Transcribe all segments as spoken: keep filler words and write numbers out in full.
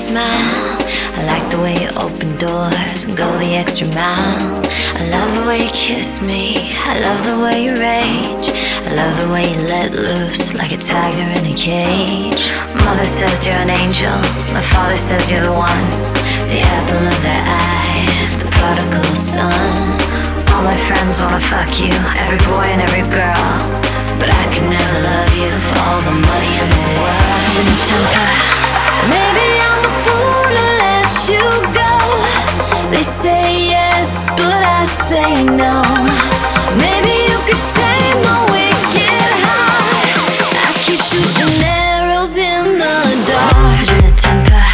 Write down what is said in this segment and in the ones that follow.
smile. I like the way you open doors and go the extra mile. I love the way you kiss me, I love the way you rage. I love the way you let loose like a tiger in a cage. Mother says you're an angel, my father says you're the one, the apple of their eye, the prodigal son. All my friends wanna fuck you, every boy and every girl, but I could never love you for all the money in the world. Je ne t'aime pas. Maybe I'm a fool to let you go. They say yes, but I say no. Maybe you could take my wicked heart. I keep shooting arrows in the dark. Je ne t'aime pas.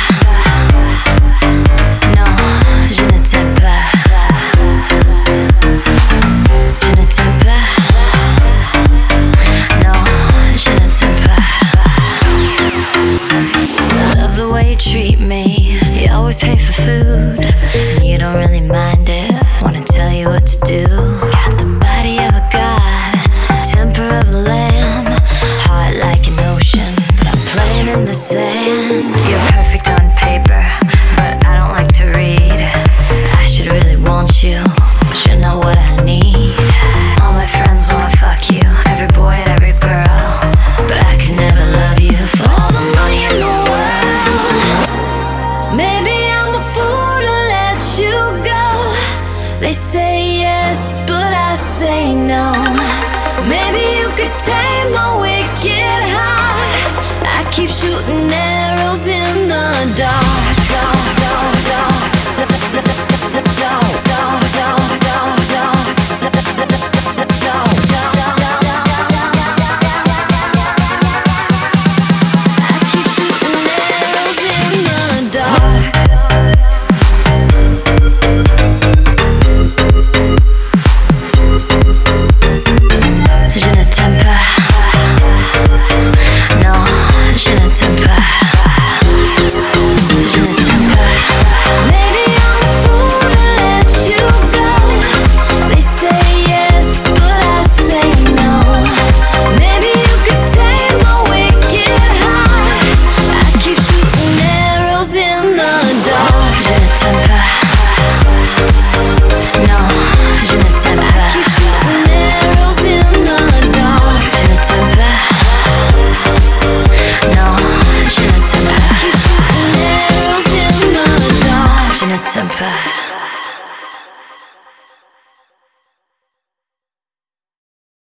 Non, je ne t'aime pas. Je ne t'aime pas. Non, je ne t'aime pas. I love the way you treat me. You always pay for food, and you don't really mind it. Wanna tell you what to do. Got the body of a god, temper of a lamb, heart like an ocean, but I'm playing in the sand. You're perfect on paper, but I don't like to read. I should really want you, but you're not what I need. All my friends wanna fuck you, every boy and every girl, but I could never love you for all the money in the world. Maybe I'm a fool to let you go. They say yes, but I say no. Maybe you could take my wicked heart. I keep shooting arrows in the dark.